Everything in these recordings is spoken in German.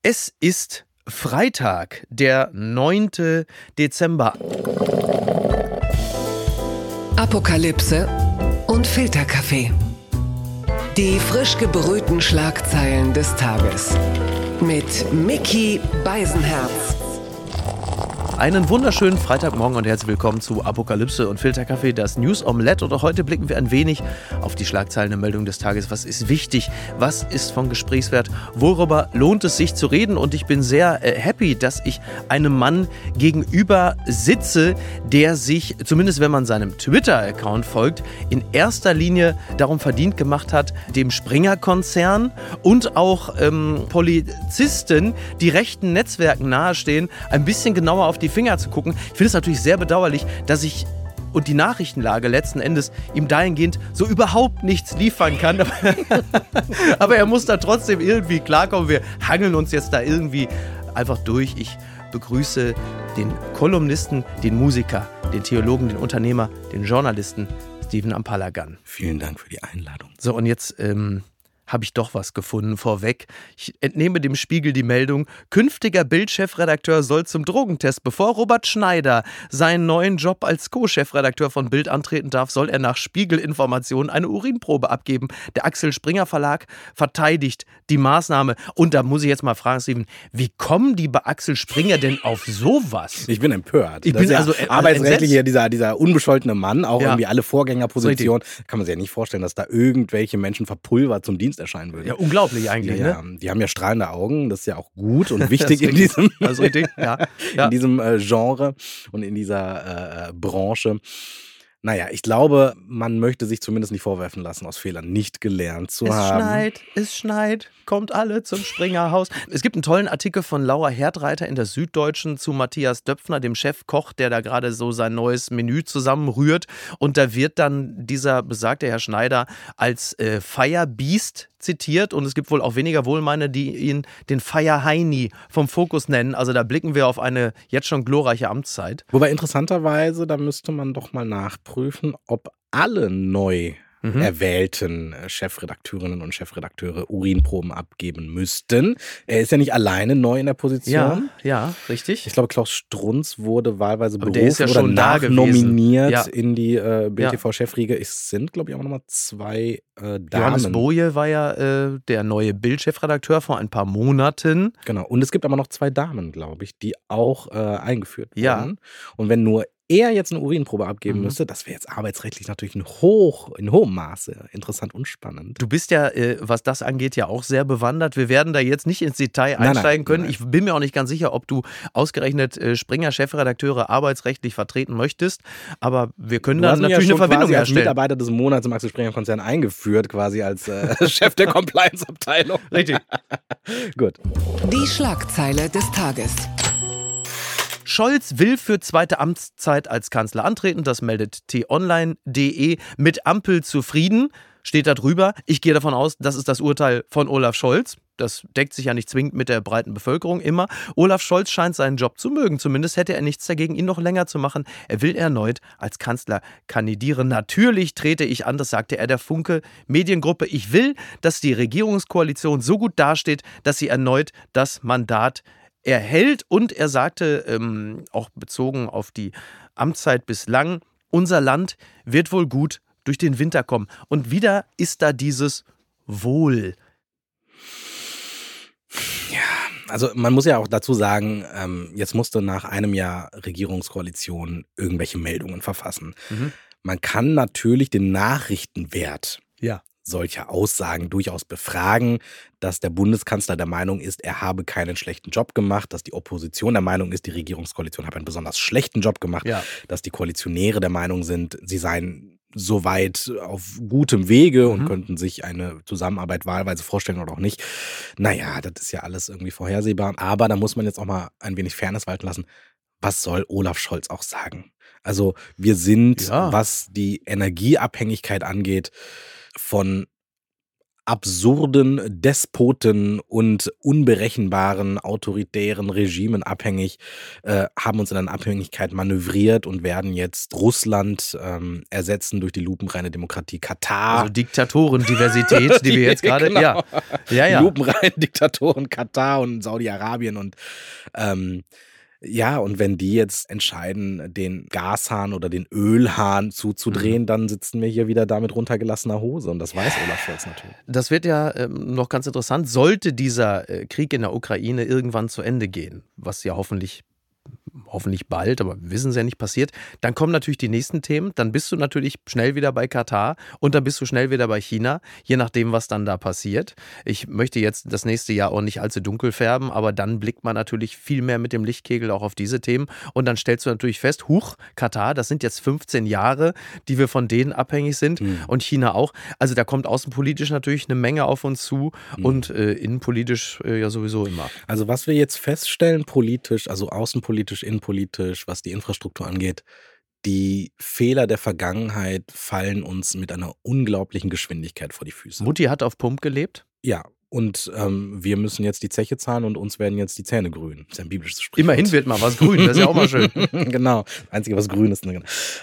Es ist Freitag, der 9. Dezember. Apokalypse und Filterkaffee. Die frisch gebrühten Schlagzeilen des Tages. Mit Micky Beisenherz. Einen wunderschönen Freitagmorgen und herzlich willkommen zu Apokalypse und Filterkaffee, das News Omelette. Und auch heute blicken wir ein wenig auf die Schlagzeilen der Meldung des Tages. Was ist wichtig? Was ist von Gesprächswert? Worüber lohnt es sich zu reden? Und ich bin sehr happy, dass ich einem Mann gegenüber sitze, der sich, zumindest wenn man seinem Twitter-Account folgt, in erster Linie darum verdient gemacht hat, dem Springer-Konzern und auch Polizisten, die rechten Netzwerken nahestehen, ein bisschen genauer auf die Finger zu gucken. Ich finde es natürlich sehr bedauerlich, dass ich und die Nachrichtenlage letzten Endes ihm dahingehend so überhaupt nichts liefern kann. Aber er muss da trotzdem irgendwie klarkommen. Wir hangeln uns jetzt da irgendwie einfach durch. Ich begrüße den Kolumnisten, den Musiker, den Theologen, den Unternehmer, den Journalisten Steven Ampalagan. Vielen Dank für die Einladung. So, und jetzt habe ich doch was gefunden vorweg. Ich entnehme dem Spiegel die Meldung: Künftiger Bild-Chefredakteur soll zum Drogentest. Bevor Robert Schneider seinen neuen Job als Co-Chefredakteur von Bild antreten darf, soll er nach Spiegel-Informationen eine Urinprobe abgeben. Der Axel Springer Verlag verteidigt die Maßnahme. Und da muss ich jetzt mal fragen, Steven, wie kommen die bei Axel Springer denn auf sowas? Ich bin empört. Ich bin ja also arbeitsrechtlich hier dieser unbescholtene Mann, auch irgendwie alle Vorgängerpositionen. Richtig. Kann man sich ja nicht vorstellen, dass da irgendwelche Menschen verpulvert zum Dienst erscheinen würden. Ja, unglaublich eigentlich, ja, ne? Die haben ja strahlende Augen, das ist ja auch gut und wichtig in diesem, in diesem Genre und in dieser Branche. Naja, ich glaube, man möchte sich zumindest nicht vorwerfen lassen, aus Fehlern nicht gelernt zu haben. Es schneit, kommt alle zum Springerhaus. Es gibt einen tollen Artikel von Laura Herdreiter in der Süddeutschen zu Matthias Döpfner, dem Chefkoch, der da gerade so sein neues Menü zusammenrührt. Und da wird dann dieser besagte Herr Schneider als Firebeast zitiert, und es gibt wohl auch weniger Wohlmeiner, die ihn den Fire-Heini vom Fokus nennen. Also da blicken wir auf eine jetzt schon glorreiche Amtszeit. Wobei interessanterweise, da müsste man doch mal nachprüfen, ob alle neu erwählten Chefredakteurinnen und Chefredakteure Urinproben abgeben müssten. Er ist ja nicht alleine neu in der Position. Ja, richtig. Ich glaube, Klaus Strunz wurde wahlweise Aber der ist berufen ja oder schon da nachnominiert gewesen. in die BTV-Chefriege. Es sind, glaube ich, auch nochmal zwei Damen. Johannes Boje war ja der neue Bild-Chefredakteur vor ein paar Monaten. Genau. Und es gibt aber noch zwei Damen, glaube ich, die auch eingeführt wurden. Ja. Und wenn nur er jetzt eine Urinprobe abgeben müsste, das wäre jetzt arbeitsrechtlich natürlich in hohem Maße interessant und spannend. Du bist ja, was das angeht, ja auch sehr bewandert. Wir werden da jetzt nicht ins Detail einsteigen können. Nein. Ich bin mir auch nicht ganz sicher, ob du ausgerechnet Springer-Chefredakteure arbeitsrechtlich vertreten möchtest. Aber wir können da natürlich eine Verbindung als herstellen. Mitarbeiter des Monats im Axel Springer-Konzern eingeführt, quasi als Chef der Compliance-Abteilung. Richtig. Gut. Die Schlagzeile des Tages. Scholz will für zweite Amtszeit als Kanzler antreten, das meldet t-online.de. Mit Ampel zufrieden, steht da drüber. Ich gehe davon aus, das ist das Urteil von Olaf Scholz. Das deckt sich ja nicht zwingend mit der breiten Bevölkerung immer. Olaf Scholz scheint seinen Job zu mögen. Zumindest hätte er nichts dagegen, ihn noch länger zu machen. Er will erneut als Kanzler kandidieren. Natürlich trete ich an, das sagte er der Funke Mediengruppe. Ich will, dass die Regierungskoalition so gut dasteht, dass sie erneut das Mandat erhält. Und er sagte, auch bezogen auf die Amtszeit bislang, unser Land wird wohl gut durch den Winter kommen. Und wieder ist da dieses Wohl. Ja, also man muss ja auch dazu sagen, jetzt musste nach einem Jahr Regierungskoalition irgendwelche Meldungen verfassen. Man kann natürlich den Nachrichtenwert solcher Aussagen durchaus befragen, dass der Bundeskanzler der Meinung ist, er habe keinen schlechten Job gemacht, dass die Opposition der Meinung ist, die Regierungskoalition habe einen besonders schlechten Job gemacht, dass die Koalitionäre der Meinung sind, sie seien soweit auf gutem Wege und könnten sich eine Zusammenarbeit wahlweise vorstellen oder auch nicht. Naja, das ist ja alles irgendwie vorhersehbar. Aber da muss man jetzt auch mal ein wenig Fairness walten lassen. Was soll Olaf Scholz auch sagen? Also wir sind, was die Energieabhängigkeit angeht, von absurden Despoten und unberechenbaren autoritären Regimen abhängig, haben uns in eine Abhängigkeit manövriert und werden jetzt Russland ersetzen durch die lupenreine Demokratie Katar. Also Diktatoren-Diversität, die wir jetzt gerade... Genau. Ja. Lupenreine Diktatoren Katar und Saudi-Arabien und und wenn die jetzt entscheiden, den Gashahn oder den Ölhahn zuzudrehen, dann sitzen wir hier wieder da mit runtergelassener Hose. Und das weiß Olaf Scholz natürlich. Das wird ja noch ganz interessant. Sollte dieser Krieg in der Ukraine irgendwann zu Ende gehen, was ja hoffentlich bald, aber wir wissen es ja nicht, passiert, dann kommen natürlich die nächsten Themen, dann bist du natürlich schnell wieder bei Katar und dann bist du schnell wieder bei China, je nachdem, was dann da passiert. Ich möchte jetzt das nächste Jahr auch nicht allzu dunkel färben, aber dann blickt man natürlich viel mehr mit dem Lichtkegel auch auf diese Themen und dann stellst du natürlich fest, Katar, das sind jetzt 15 Jahre, die wir von denen abhängig sind und China auch. Also da kommt außenpolitisch natürlich eine Menge auf uns zu und innenpolitisch ja sowieso immer. Also was wir jetzt feststellen politisch, also außenpolitisch, innenpolitisch, was die Infrastruktur angeht, die Fehler der Vergangenheit fallen uns mit einer unglaublichen Geschwindigkeit vor die Füße. Mutti hat auf Pump gelebt? Ja, und wir müssen jetzt die Zeche zahlen und uns werden jetzt die Zähne grün. Das ist ein biblisches Sprichwort. Immerhin wird mal was grün, das ist ja auch mal schön. Genau, das Einzige, was grün ist.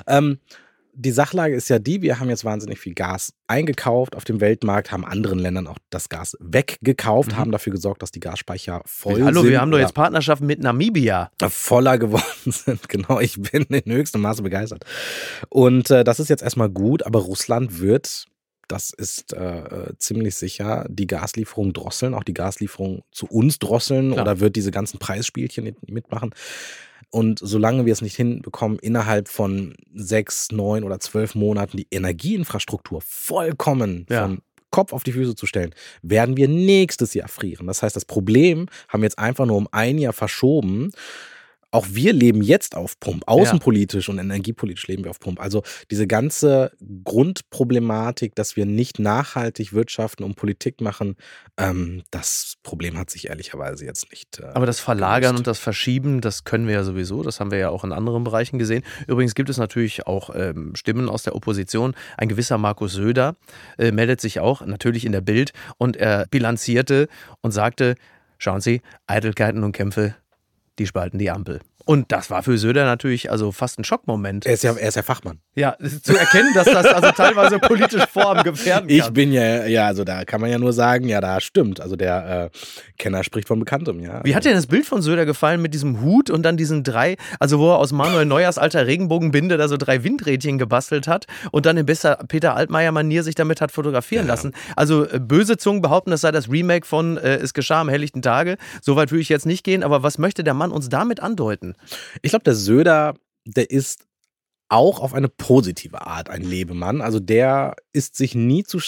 Die Sachlage ist ja die, wir haben jetzt wahnsinnig viel Gas eingekauft auf dem Weltmarkt, haben anderen Ländern auch das Gas weggekauft, haben dafür gesorgt, dass die Gasspeicher voll sind. Hallo, wir haben doch jetzt Partnerschaften mit Namibia. Voller geworden sind, genau. Ich bin in höchstem Maße begeistert. Und das ist jetzt erstmal gut, aber Russland wird, das ist ziemlich sicher, die Gaslieferung drosseln, auch die Gaslieferung zu uns drosseln oder wird diese ganzen Preisspielchen mitmachen. Und solange wir es nicht hinbekommen, innerhalb von 6, 9 oder 12 Monaten die Energieinfrastruktur vollkommen von Kopf auf die Füße zu stellen, werden wir nächstes Jahr frieren. Das heißt, das Problem haben wir jetzt einfach nur um ein Jahr verschoben. Auch wir leben jetzt auf Pump. Außenpolitisch und energiepolitisch leben wir auf Pump. Also diese ganze Grundproblematik, dass wir nicht nachhaltig wirtschaften und Politik machen, das Problem hat sich ehrlicherweise jetzt nicht Aber das Verlagern gelöst. und das Verschieben, das können wir ja sowieso. Das haben wir ja auch in anderen Bereichen gesehen. Übrigens gibt es natürlich auch Stimmen aus der Opposition. Ein gewisser Markus Söder meldet sich auch, natürlich in der Bild. Und er bilanzierte und sagte, schauen Sie, Eitelkeiten und Kämpfe, die spalten die Ampel. Und das war für Söder natürlich also fast ein Schockmoment. Er ist ja Fachmann. Ja, zu erkennen, dass das also teilweise politisch Vorhaben gefährden kann. Ich bin also da kann man ja nur sagen, ja, da stimmt. Also der Kenner spricht von Bekanntem, ja. Wie hat dir das Bild von Söder gefallen mit diesem Hut und dann diesen 3, also wo er aus Manuel Neuers alter Regenbogenbinde da so 3 Windrädchen gebastelt hat und dann in besser Peter Altmaier-Manier sich damit hat fotografieren lassen. Also böse Zungen behaupten, das sei das Remake von Es geschah am helllichten Tage. Soweit würde ich jetzt nicht gehen, aber was möchte der Mann uns damit andeuten? Ich glaube, der Söder, der ist auch auf eine positive Art ein Lebemann. Also der ist sich nie zu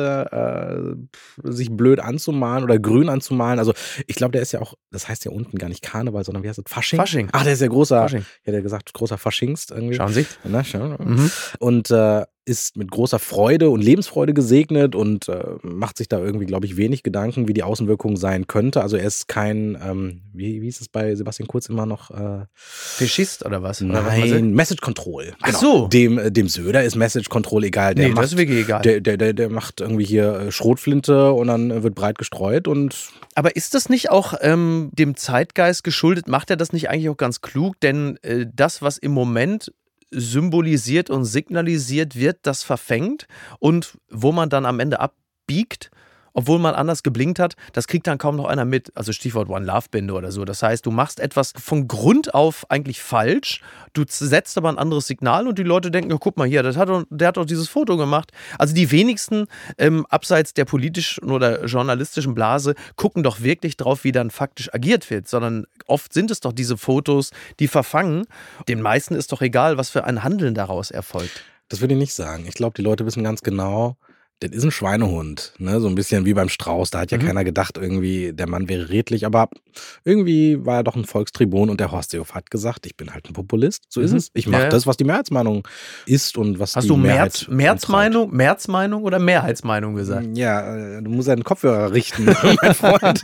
schade, sich blöd anzumalen oder grün anzumalen. Also ich glaube, der ist ja auch, das heißt ja unten gar nicht Karneval, sondern wie heißt das? Fasching? Fasching. Ach, der ist ja großer, ich hätte gesagt, großer Faschingst irgendwie. Schauen Sie. Na, schauen. Und ist mit großer Freude und Lebensfreude gesegnet und macht sich da irgendwie, glaube ich, wenig Gedanken, wie die Außenwirkung sein könnte. Also er ist kein, wie hieß es bei Sebastian Kurz immer noch? Faschist oder was? Nein, Message Control. Ach so. Dem Söder ist Message Control egal. Der das ist wirklich egal. Der macht irgendwie hier Schrotflinte und dann wird breit gestreut und... Aber ist das nicht auch dem Zeitgeist geschuldet? Macht er das nicht eigentlich auch ganz klug? Denn das, was im Moment symbolisiert und signalisiert wird, das verfängt und wo man dann am Ende abbiegt, obwohl man anders geblinkt hat, das kriegt dann kaum noch einer mit. Also Stichwort One-Love-Binde oder so. Das heißt, du machst etwas von Grund auf eigentlich falsch, du setzt aber ein anderes Signal und die Leute denken, ja, guck mal hier, der hat doch dieses Foto gemacht. Also die wenigsten abseits der politischen oder journalistischen Blase gucken doch wirklich drauf, wie dann faktisch agiert wird, sondern oft sind es doch diese Fotos, die verfangen. Den meisten ist doch egal, was für ein Handeln daraus erfolgt. Das würde ich nicht sagen. Ich glaube, die Leute wissen ganz genau, das ist ein Schweinehund, ne? So ein bisschen wie beim Strauß. Da hat ja keiner gedacht, irgendwie der Mann wäre redlich, aber irgendwie war er doch ein Volkstribun und der Horst Seehofer hat gesagt, ich bin halt ein Populist. So ist es. Ich mache das, was die Mehrheitsmeinung ist und was Hast die Mehrheit... Hast du Märzmeinung oder Mehrheitsmeinung gesagt? Ja, du musst deinen Kopfhörer richten, mein Freund.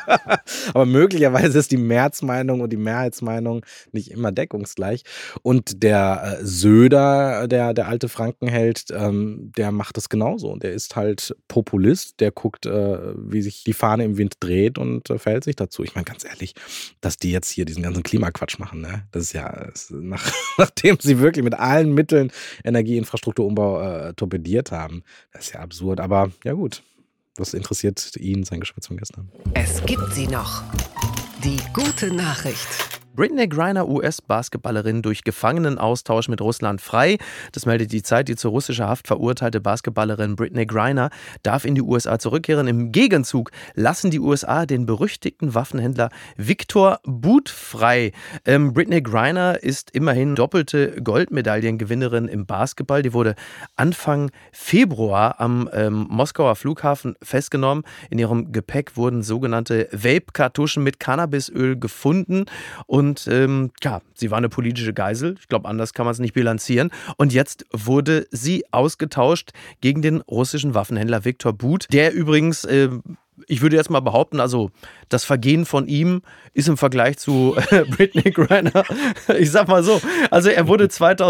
Aber möglicherweise ist die Märzmeinung und die Mehrheitsmeinung nicht immer deckungsgleich. Und der Söder, der alte Frankenheld, der macht das genauso. der ist halt Populist, der guckt, wie sich die Fahne im Wind dreht und verhält sich dazu. Ich meine, ganz ehrlich, dass die jetzt hier diesen ganzen Klimaquatsch machen, ne? Das ist ja, nachdem sie wirklich mit allen Mitteln Energieinfrastrukturumbau torpediert haben, das ist ja absurd. Aber ja gut, was interessiert ihn, sein Geschwätz von gestern? Es gibt sie noch. Die gute Nachricht. Brittney Griner, US-Basketballerin, durch Gefangenenaustausch mit Russland frei. Das meldet die Zeit. Die zur russischer Haft verurteilte Basketballerin Brittney Griner darf in die USA zurückkehren. Im Gegenzug lassen die USA den berüchtigten Waffenhändler Viktor Bout frei. Brittney Griner ist immerhin doppelte Goldmedaillengewinnerin im Basketball. Die wurde Anfang Februar am Moskauer Flughafen festgenommen. In ihrem Gepäck wurden sogenannte Vape-Kartuschen mit Cannabisöl gefunden. Und sie war eine politische Geisel. Ich glaube, anders kann man es nicht bilanzieren. Und jetzt wurde sie ausgetauscht gegen den russischen Waffenhändler Viktor Bout, der übrigens, ich würde jetzt mal behaupten, also das Vergehen von ihm ist im Vergleich zu Brittney Griner, ich sag mal so, also er wurde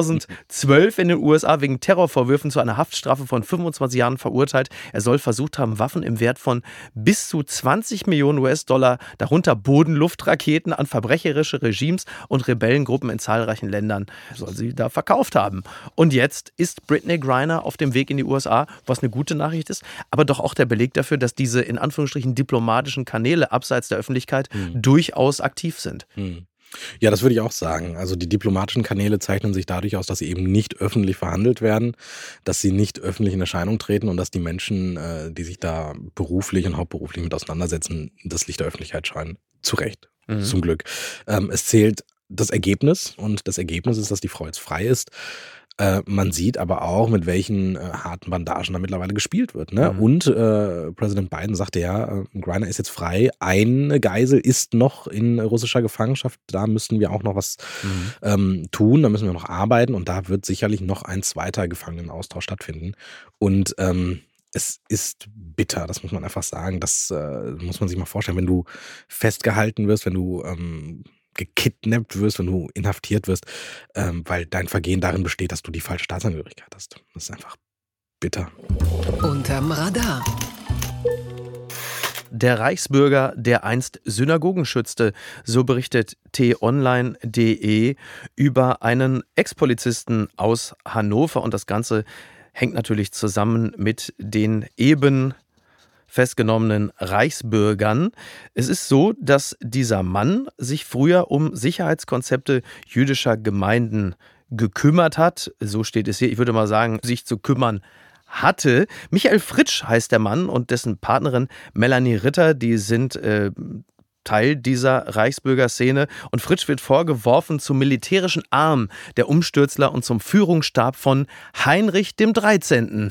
2012 in den USA wegen Terrorvorwürfen zu einer Haftstrafe von 25 Jahren verurteilt. Er soll versucht haben, Waffen im Wert von bis zu 20 Millionen US-Dollar, darunter Boden-Luft-Raketen, an verbrecherische Regimes und Rebellengruppen in zahlreichen Ländern, soll sie da verkauft haben. Und jetzt ist Brittney Griner auf dem Weg in die USA, was eine gute Nachricht ist, aber doch auch der Beleg dafür, dass diese in Anführungsstrichen diplomatischen Kanäle abseits der Öffentlichkeit durchaus aktiv sind. Ja, das würde ich auch sagen. Also die diplomatischen Kanäle zeichnen sich dadurch aus, dass sie eben nicht öffentlich verhandelt werden, dass sie nicht öffentlich in Erscheinung treten und dass die Menschen, die sich da beruflich und hauptberuflich mit auseinandersetzen, das Licht der Öffentlichkeit scheinen. Zu Recht, zum Glück. Es zählt das Ergebnis und das Ergebnis ist, dass die Frau jetzt frei ist. Man sieht aber auch, mit welchen harten Bandagen da mittlerweile gespielt wird. Ne? Und Präsident Biden sagte ja, Griner ist jetzt frei. Eine Geisel ist noch in russischer Gefangenschaft. Da müssen wir auch noch was tun. Da müssen wir noch arbeiten. Und da wird sicherlich noch ein zweiter Gefangenenaustausch stattfinden. Und es ist bitter, das muss man einfach sagen. Das muss man sich mal vorstellen. Wenn du festgehalten wirst, wenn du gekidnappt wirst, wenn du inhaftiert wirst, weil dein Vergehen darin besteht, dass du die falsche Staatsangehörigkeit hast. Das ist einfach bitter. Unterm Radar. Der Reichsbürger, der einst Synagogen schützte, so berichtet t-online.de über einen Ex-Polizisten aus Hannover. Und das Ganze hängt natürlich zusammen mit den eben festgenommenen Reichsbürgern. Es ist so, dass dieser Mann sich früher um Sicherheitskonzepte jüdischer Gemeinden gekümmert hat. So steht es hier. Ich würde mal sagen, sich zu kümmern hatte. Michael Fritsch heißt der Mann und dessen Partnerin Melanie Ritter, die sind Teil dieser Reichsbürgerszene. Und Fritsch wird vorgeworfen, zum militärischen Arm der Umstürzler und zum Führungsstab von Heinrich dem 13.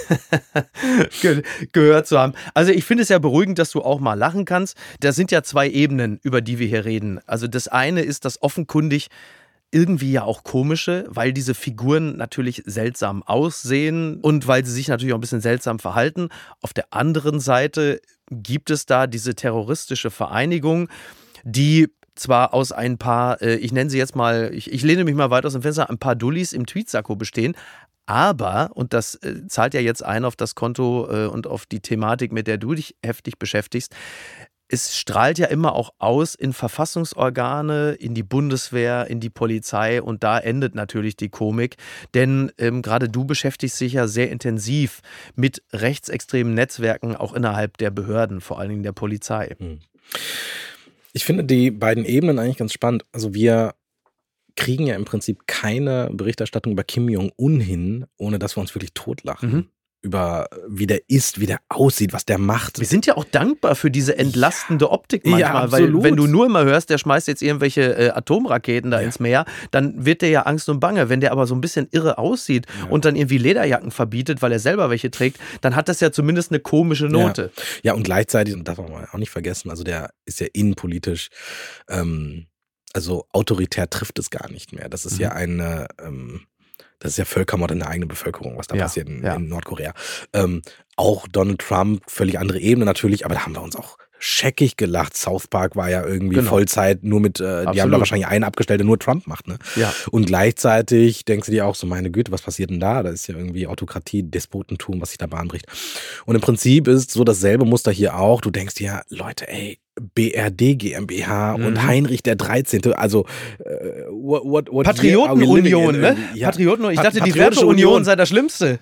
gehört zu haben. Also ich finde es ja beruhigend, dass du auch mal lachen kannst. Da sind ja zwei Ebenen, über die wir hier reden. Also das eine ist das offenkundig irgendwie ja auch komische, weil diese Figuren natürlich seltsam aussehen und weil sie sich natürlich auch ein bisschen seltsam verhalten. Auf der anderen Seite gibt es da diese terroristische Vereinigung, die zwar aus ein paar, ich nenne sie jetzt mal, ich lehne mich mal weit aus dem Fenster, ein paar Dullis im Tweetsacko bestehen, aber, und das zahlt ja jetzt ein auf das Konto und auf die Thematik, mit der du dich heftig beschäftigst, es strahlt ja immer auch aus in Verfassungsorgane, in die Bundeswehr, in die Polizei und da endet natürlich die Komik, denn gerade du beschäftigst dich ja sehr intensiv mit rechtsextremen Netzwerken, auch innerhalb der Behörden, vor allen Dingen der Polizei. Ich finde die beiden Ebenen eigentlich ganz spannend. Also wir kriegen ja im Prinzip keine Berichterstattung über Kim Jong-un hin, ohne dass wir uns wirklich totlachen. Über wie der ist, wie der aussieht, was der macht. Wir sind ja auch dankbar für diese entlastende Optik manchmal, ja, absolut. Weil wenn du nur immer hörst, der schmeißt jetzt irgendwelche Atomraketen da ins Meer, dann wird der ja Angst und Bange. Wenn der aber so ein bisschen irre aussieht und dann irgendwie Lederjacken verbietet, weil er selber welche trägt, dann hat das ja zumindest eine komische Note. Ja, und gleichzeitig, und darf man auch nicht vergessen, also der ist ja innenpolitisch, also autoritär trifft es gar nicht mehr. Das ist ja eine das ist ja Völkermord in der eigenen Bevölkerung, was da passiert in Nordkorea. Auch Donald Trump, völlig andere Ebene natürlich, aber da haben wir uns auch scheckig gelacht. South Park war ja irgendwie Vollzeit nur mit, die haben da wahrscheinlich einen abgestellt, der nur Trump macht, ne? Ja. Und gleichzeitig denkst du dir auch so, meine Güte, was passiert denn da? Da ist ja irgendwie Autokratie, Despotentum, was sich da bahnbricht. Und im Prinzip ist so dasselbe Muster hier auch. Du denkst dir, Leute, ey, BRD GmbH und Heinrich der 13., also what Patriotenunion, ne? Ja. Patrioten, ich dachte, die Werteunion sei das Schlimmste.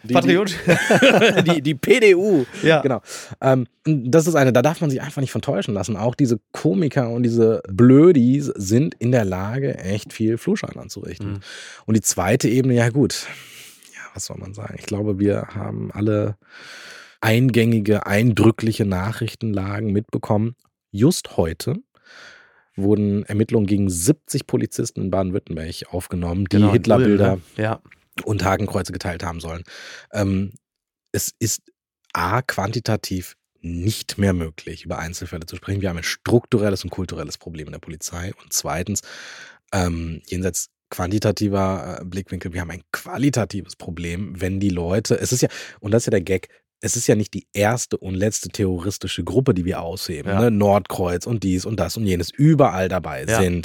Die PDU. Ja. Genau. Das ist da darf man sich einfach nicht von täuschen lassen. Auch diese Komiker und diese Blödis sind in der Lage, echt viel Flugschaden anzurichten. Und die zweite Ebene, ja gut, ja, was soll man sagen? Ich glaube, wir haben alle eingängige, eindrückliche Nachrichtenlagen mitbekommen. Just heute wurden Ermittlungen gegen 70 Polizisten in Baden-Württemberg aufgenommen, die Hitlerbilder und Hakenkreuze geteilt haben sollen. Es ist quantitativ nicht mehr möglich, über Einzelfälle zu sprechen. Wir haben ein strukturelles und kulturelles Problem in der Polizei. Und zweitens, jenseits quantitativer Blickwinkel, wir haben ein qualitatives Problem, wenn die Leute, es ist ja, und das ist ja der Gag, es ist ja nicht die erste und letzte terroristische Gruppe, die wir ausheben. Ne? Nordkreuz und dies und das und jenes. Überall dabei sind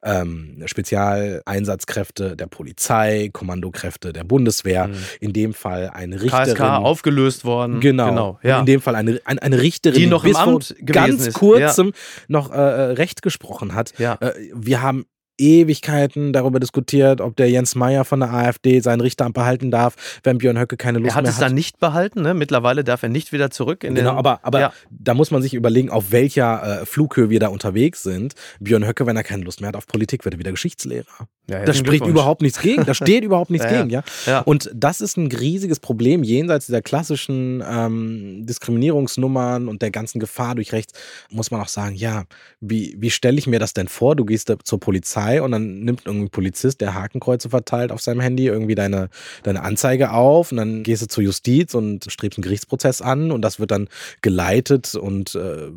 Spezialeinsatzkräfte der Polizei, Kommandokräfte der Bundeswehr. In dem Fall eine Richterin. KSK aufgelöst worden. Genau. In dem Fall eine Richterin, die noch im Amt gewesen ist. Ganz kurzem noch Recht gesprochen hat. Ja. Wir haben Ewigkeiten darüber diskutiert, ob der Jens Meyer von der AfD seinen Richteramt behalten darf, wenn Björn Höcke keine Lust mehr hat. Er hat es dann nicht behalten, ne? Mittlerweile darf er nicht wieder zurück. Aber da muss man sich überlegen, auf welcher Flughöhe wir da unterwegs sind. Björn Höcke, wenn er keine Lust mehr hat auf Politik, wird er wieder Geschichtslehrer. Ja, da spricht überhaupt nichts gegen, da steht überhaupt nichts gegen. Ja? Und das ist ein riesiges Problem, jenseits dieser klassischen Diskriminierungsnummern und der ganzen Gefahr durch rechts, muss man auch sagen, ja, wie stelle ich mir das denn vor? Du gehst zur Polizei und dann nimmt irgendwie ein Polizist, der Hakenkreuze verteilt auf seinem Handy, irgendwie deine Anzeige auf und dann gehst du zur Justiz und strebst einen Gerichtsprozess an und das wird dann geleitet und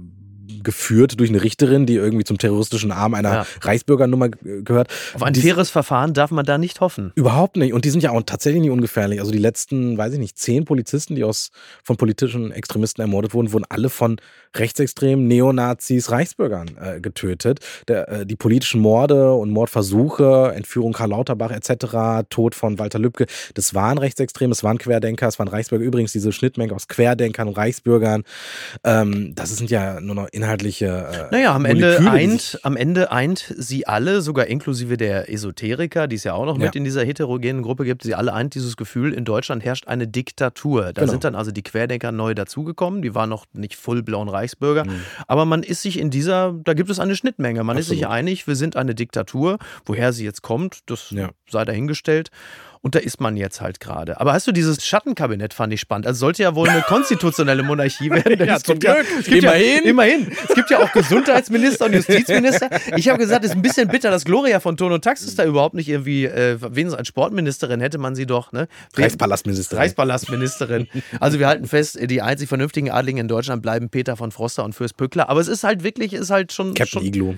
geführt durch eine Richterin, die irgendwie zum terroristischen Arm einer Reichsbürgernummer gehört. Auf ein faires Verfahren darf man da nicht hoffen. Überhaupt nicht. Und die sind ja auch tatsächlich nicht ungefährlich. Also die letzten, 10 Polizisten, die von politischen Extremisten ermordet wurden, wurden alle von Rechtsextremen, Neonazis, Reichsbürgern getötet. Die politischen Morde und Mordversuche, Entführung Karl Lauterbach etc., Tod von Walter Lübcke, das waren Rechtsextreme, es waren Querdenker, es waren Reichsbürger. Übrigens diese Schnittmenge aus Querdenkern und Reichsbürgern, das sind ja nur noch inhaltliche am Ende eint sie alle, sogar inklusive der Esoteriker, die es ja auch noch mit in dieser heterogenen Gruppe gibt, sie alle eint dieses Gefühl, in Deutschland herrscht eine Diktatur. Da sind dann also die Querdenker neu dazugekommen, die waren noch nicht full-blown Reichsbürger, aber man ist sich da gibt es eine Schnittmenge, man ist sich einig, wir sind eine Diktatur, woher sie jetzt kommt, das sei dahingestellt. Und da ist man jetzt halt gerade. Aber hast du dieses Schattenkabinett, fand ich spannend. Also sollte ja wohl eine konstitutionelle Monarchie werden. Ja, zum Glück. Immerhin. Es gibt ja auch Gesundheitsminister und Justizminister. Ich habe gesagt, es ist ein bisschen bitter, dass Gloria von Ton und Taxis da überhaupt nicht irgendwie, wenigstens als Sportministerin hätte man sie doch, ne? Reichspalastministerin. Also wir halten fest, die einzig vernünftigen Adligen in Deutschland bleiben Peter von Froster und Fürst Pückler. Aber es ist halt wirklich, schon... Captain Igloo.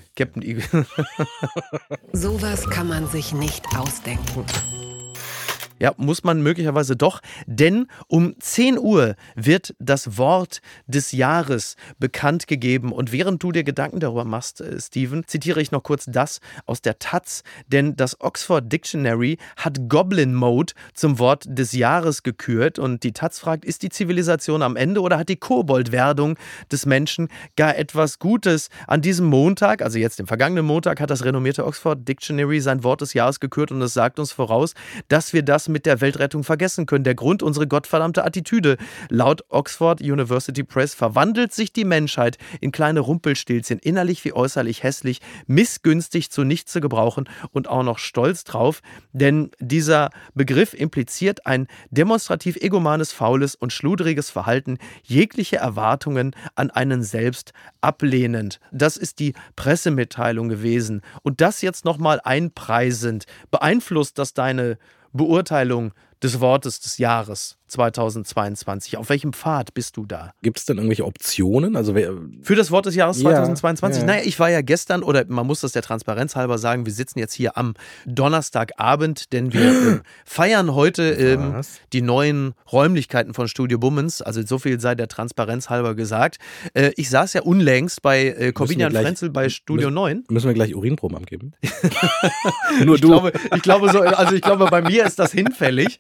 Sowas kann man sich nicht ausdenken. Ja, muss man möglicherweise doch, denn um 10 Uhr wird das Wort des Jahres bekannt gegeben. Und während du dir Gedanken darüber machst, Steven, zitiere ich noch kurz das aus der Taz, denn das Oxford Dictionary hat Goblin Mode zum Wort des Jahres gekürt. Und die Taz fragt, ist die Zivilisation am Ende oder hat die Koboldwerdung des Menschen gar etwas Gutes? An diesem Montag, also jetzt dem vergangenen Montag, hat das renommierte Oxford Dictionary sein Wort des Jahres gekürt und es sagt uns voraus, dass wir das mit der Weltrettung vergessen können. Der Grund, unsere gottverdammte Attitüde. Laut Oxford University Press verwandelt sich die Menschheit in kleine Rumpelstilzchen, innerlich wie äußerlich hässlich, missgünstig zu nichts zu gebrauchen und auch noch stolz drauf, denn dieser Begriff impliziert ein demonstrativ egomanes, faules und schludriges Verhalten, jegliche Erwartungen an einen selbst ablehnend. Das ist die Pressemitteilung gewesen. Und das jetzt nochmal einpreisend. Beeinflusst das deine Beurteilung des Wortes des Jahres? 2022? Auf welchem Pfad bist du da? Gibt es denn irgendwelche Optionen? Also für das Wort des Jahres 2022? Ja. Naja, ich war ja gestern, oder man muss das der Transparenz halber sagen, wir sitzen jetzt hier am Donnerstagabend, denn wir feiern heute die neuen Räumlichkeiten von Studio Bummens. Also so viel sei der Transparenz halber gesagt. Ich saß ja unlängst bei Corvinian Frenzel bei Studio 9. Müssen wir gleich Urinproben abgeben? Nur du. Ich glaube, bei mir ist das hinfällig.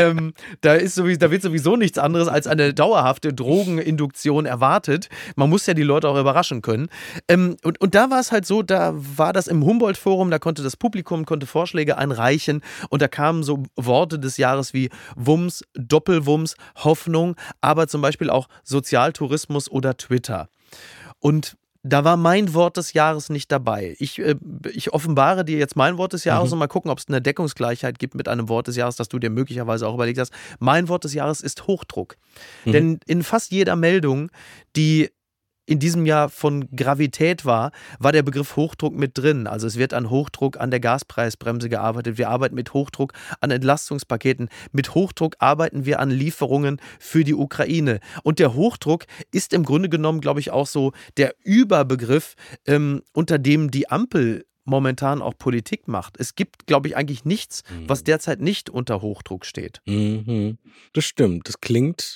Da wird sowieso nichts anderes als eine dauerhafte Drogeninduktion erwartet. Man muss ja die Leute auch überraschen können. Und da war es halt so, da war das im Humboldt-Forum, da konnte das Publikum Vorschläge einreichen und da kamen so Worte des Jahres wie Wumms, Doppelwumms, Hoffnung, aber zum Beispiel auch Sozialtourismus oder Twitter. Und da war mein Wort des Jahres nicht dabei. Ich offenbare dir jetzt mein Wort des Jahres und mal gucken, ob es eine Deckungsgleichheit gibt mit einem Wort des Jahres, das du dir möglicherweise auch überlegt hast. Mein Wort des Jahres ist Hochdruck. Denn in fast jeder Meldung, die in diesem Jahr von Gravität war der Begriff Hochdruck mit drin. Also es wird an Hochdruck an der Gaspreisbremse gearbeitet. Wir arbeiten mit Hochdruck an Entlastungspaketen. Mit Hochdruck arbeiten wir an Lieferungen für die Ukraine. Und der Hochdruck ist im Grunde genommen, glaube ich, auch so der Überbegriff, unter dem die Ampel momentan auch Politik macht. Es gibt, glaube ich, eigentlich nichts, was derzeit nicht unter Hochdruck steht. Das stimmt. Das klingt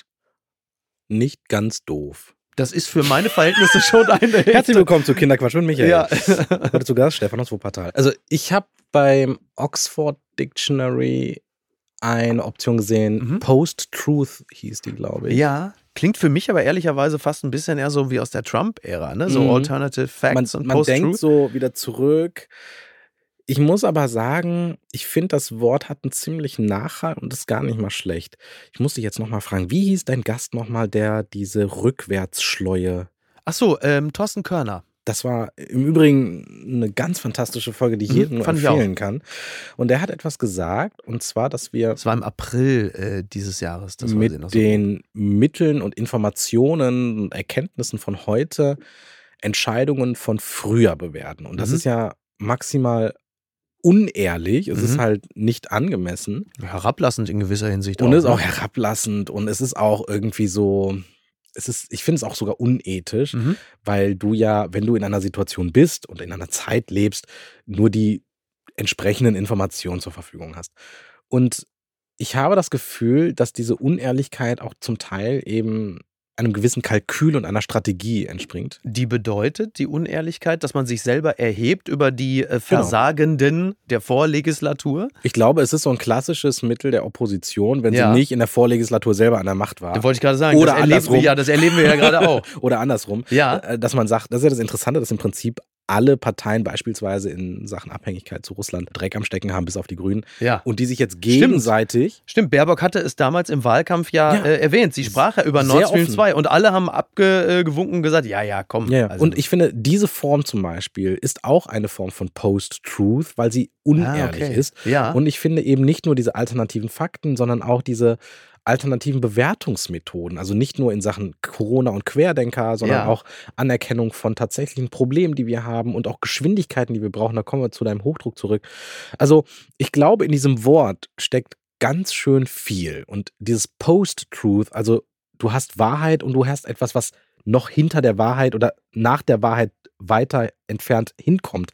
nicht ganz doof. Das ist für meine Verhältnisse schon eine... Herzlich willkommen zu Kinderquatsch mit Michael. Ja. Heute zu Gast Stefan aus Wuppertal. Also ich habe beim Oxford Dictionary eine Option gesehen. Post-Truth hieß die, glaube ich. Ja, klingt für mich aber ehrlicherweise fast ein bisschen eher so wie aus der Trump-Ära, ne? So Alternative Facts und Post-Truth. Man denkt so wieder zurück. Ich muss aber sagen, ich finde, das Wort hat einen ziemlichen Nachhall und ist gar nicht mal schlecht. Ich muss dich jetzt nochmal fragen, wie hieß dein Gast nochmal, der diese Rückwärtsschleue... Ach so, Thorsten Körner. Das war im Übrigen eine ganz fantastische Folge, die ich jedem nur empfehlen kann. Und der hat etwas gesagt, und zwar, dass wir... Das war im April dieses Jahres. Das mit den Mitteln und Informationen und Erkenntnissen von heute Entscheidungen von früher bewerten. Und das ist ja maximal unehrlich, es ist halt nicht angemessen. Herablassend in gewisser Hinsicht. Und es ist auch herablassend und es ist auch irgendwie so, ich finde es auch sogar unethisch, weil du ja, wenn du in einer Situation bist und in einer Zeit lebst, nur die entsprechenden Informationen zur Verfügung hast. Und ich habe das Gefühl, dass diese Unehrlichkeit auch zum Teil eben einem gewissen Kalkül und einer Strategie entspringt. Die bedeutet, die Unehrlichkeit, dass man sich selber erhebt über die Versagenden der Vorlegislatur? Ich glaube, es ist so ein klassisches Mittel der Opposition, wenn sie nicht in der Vorlegislatur selber an der Macht war. Das wollte ich gerade sagen. Oder andersrum. Das erleben wir ja gerade auch. Oder andersrum. Ja. Dass man sagt, das ist ja das Interessante, dass im Prinzip alle Parteien beispielsweise in Sachen Abhängigkeit zu Russland Dreck am Stecken haben, bis auf die Grünen. Ja. Und die sich jetzt gegenseitig... Stimmt, Baerbock hatte es damals im Wahlkampf erwähnt. Sie sprach ja über Nord Stream 2 und alle haben abgewunken und gesagt, ja, komm. Ja. Also. Und ich finde, diese Form zum Beispiel ist auch eine Form von Post-Truth, weil sie unehrlich ist. Ja. Und ich finde eben nicht nur diese alternativen Fakten, sondern auch diese alternativen Bewertungsmethoden, also nicht nur in Sachen Corona und Querdenker, sondern auch Anerkennung von tatsächlichen Problemen, die wir haben und auch Geschwindigkeiten, die wir brauchen. Da kommen wir zu deinem Hochdruck zurück. Also ich glaube, in diesem Wort steckt ganz schön viel und dieses Post-Truth, also du hast Wahrheit und du hast etwas, was noch hinter der Wahrheit oder nach der Wahrheit weiter entfernt hinkommt.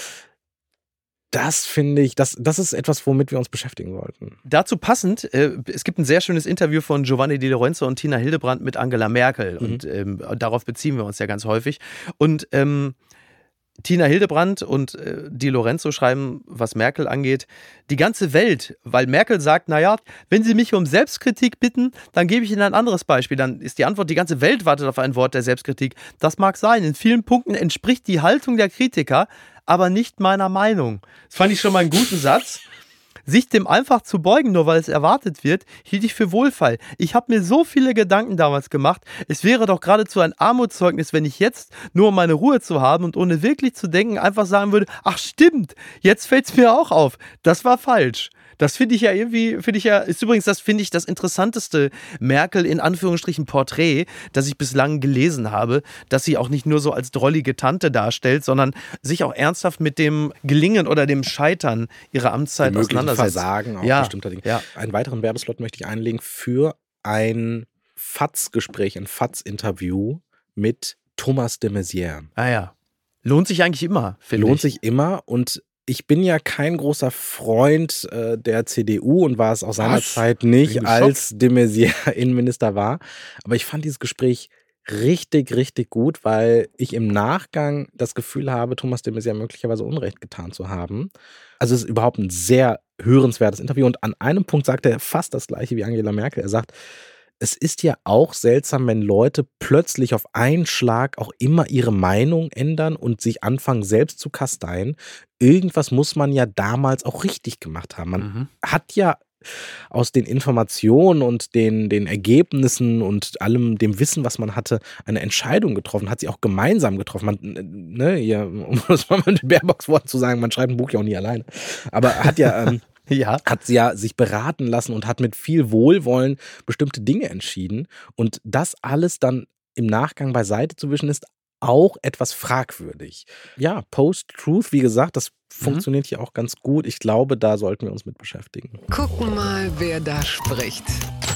Das finde ich, das ist etwas, womit wir uns beschäftigen sollten. Dazu passend, es gibt ein sehr schönes Interview von Giovanni Di Lorenzo und Tina Hildebrandt mit Angela Merkel. Und darauf beziehen wir uns ja ganz häufig. Und Tina Hildebrandt und Di Lorenzo schreiben, was Merkel angeht, die ganze Welt, weil Merkel sagt, naja, wenn Sie mich um Selbstkritik bitten, dann gebe ich Ihnen ein anderes Beispiel. Dann ist die Antwort, die ganze Welt wartet auf ein Wort der Selbstkritik. Das mag sein, in vielen Punkten entspricht die Haltung der Kritiker, aber nicht meiner Meinung. Das fand ich schon mal einen guten Satz. Sich dem einfach zu beugen, nur weil es erwartet wird, hielt ich für Wohlfall. Ich habe mir so viele Gedanken damals gemacht. Es wäre doch geradezu ein Armutszeugnis, wenn ich jetzt, nur um meine Ruhe zu haben und ohne wirklich zu denken, einfach sagen würde, ach stimmt, jetzt fällt es mir auch auf. Das war falsch. Das finde ich ja ist übrigens das interessanteste Merkel in Anführungsstrichen Porträt, das ich bislang gelesen habe, dass sie auch nicht nur so als drollige Tante darstellt, sondern sich auch ernsthaft mit dem Gelingen oder dem Scheitern ihrer Amtszeit auseinandersetzt. Versagen auch bestimmter Dinge. Ja. Einen weiteren Werbeslot möchte ich einlegen für ein FAZ-Gespräch, ein FAZ-Interview mit Thomas de Maizière. Ah ja. Lohnt sich eigentlich immer, finde ich. Lohnt sich immer und ich bin ja kein großer Freund der CDU und war es auch seinerzeit nicht, als de Maizière Innenminister war. Aber ich fand dieses Gespräch richtig, richtig gut, weil ich im Nachgang das Gefühl habe, Thomas de Maizière möglicherweise Unrecht getan zu haben. Also es ist überhaupt ein sehr hörenswertes Interview und an einem Punkt sagt er fast das Gleiche wie Angela Merkel. Er sagt, es ist ja auch seltsam, wenn Leute plötzlich auf einen Schlag auch immer ihre Meinung ändern und sich anfangen selbst zu kasteien. Irgendwas muss man ja damals auch richtig gemacht haben. Man hat ja aus den Informationen und den Ergebnissen und allem dem Wissen, was man hatte, eine Entscheidung getroffen, hat sie auch gemeinsam getroffen. Man, hier, um das mal mit Baerbocks Worten zu sagen, man schreibt ein Buch ja auch nie alleine. Aber hat ja... hat sie ja sich beraten lassen und hat mit viel Wohlwollen bestimmte Dinge entschieden. Und das alles dann im Nachgang beiseite zu wischen, ist auch etwas fragwürdig. Ja, Post-Truth, wie gesagt, das funktioniert hier auch ganz gut. Ich glaube, da sollten wir uns mit beschäftigen. Gucken mal, wer da spricht.